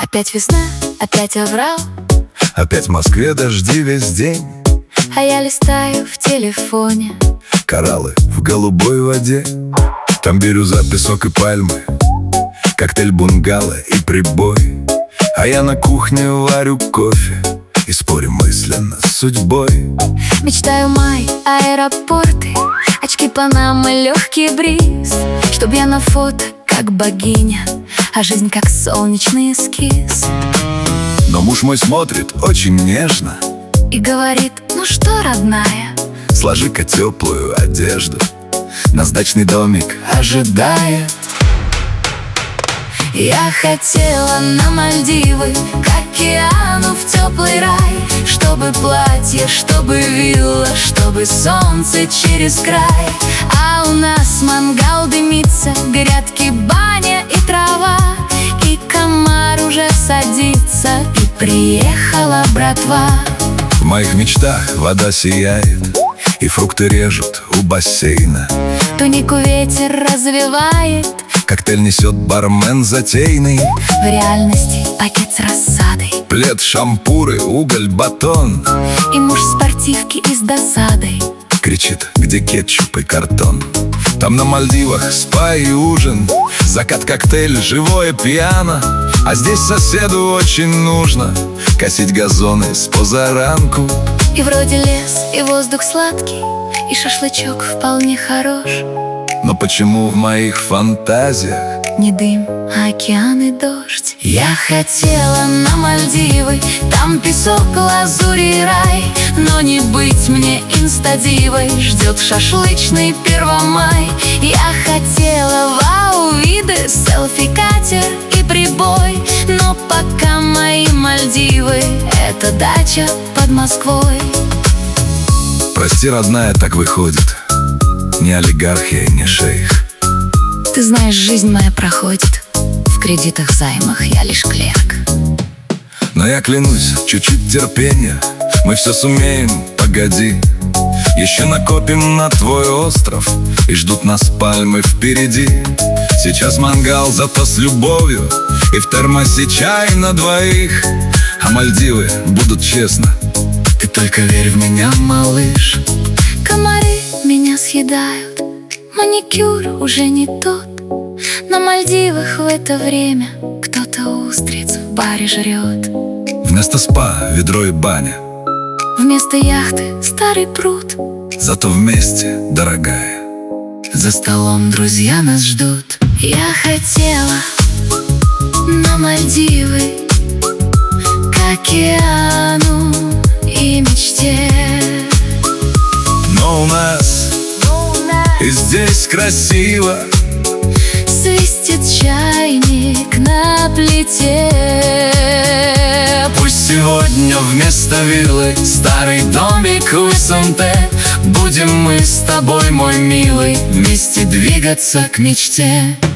Опять весна, опять оврал, опять в Москве дожди весь день, а я листаю в телефоне кораллы в голубой воде. Там бирюза, песок и пальмы, коктейль бунгало и прибой. А я на кухне варю кофе и спорю мысленно с судьбой. Мечтаю май, аэропорты, очки Панамы, легкий бриз, чтоб я на фото как богиня, а жизнь как солнечный эскиз. Но муж мой смотрит очень нежно и говорит: ну что, родная, сложи-ка теплую одежду, нас дачный домик ожидает. Я хотела на Мальдивы, к океану, в теплый рай, чтобы платье, чтобы вилла, чтобы солнце через край. А у нас мангал дымится, грядки, баня и трава, и комар уже садится, и приехала братва. В моих мечтах вода сияет, и фрукты режут у бассейна. Тунику ветер развивает, коктейль несет бармен затейный. в реальности пакет с рассадой, Плед, шампуры, уголь, батон. и муж в спортивке и с досадой Кричит: где кетчуп и картон? Там на Мальдивах спа и ужин, закат, коктейль, живое пьяно. А здесь соседу очень нужно косить газоны с позаранку. И вроде лес, и воздух сладкий, и шашлычок вполне хорош. Но почему в моих фантазиях Не дым, а океан и дождь. Я хотела на Мальдивы, там песок, лазурь и рай, но не быть мне инстадивой, ждет шашлычный Первомай. Я хотела вау-виды, селфи-катер и прибой, но пока мои Мальдивы — это дача под Москвой. прости, родная, так выходит, не олигархия, не шейх. Ты знаешь, жизнь моя проходит, в кредитах, займах я лишь клерк. Но я клянусь, чуть-чуть терпения, мы все сумеем, погоди. Еще накопим на твой остров, и ждут нас пальмы впереди. Сейчас мангал, зато с любовью, и в термосе чай на двоих. А Мальдивы будут честно, ты только верь в меня, малыш. Комары меня съедают, маникюр уже не тот. На Мальдивах в это время кто-то устриц в баре жрет. Вместо спа ведро и баня, Вместо яхты старый пруд, зато вместе, дорогая. за столом друзья нас ждут. Я хотела на Мальдивы, к океану и мечте. Но у нас и здесь красиво, Свистит чайник на плите. пусть сегодня вместо виллы старый домик у СМТ. Будем мы с тобой, мой милый, вместе двигаться к мечте.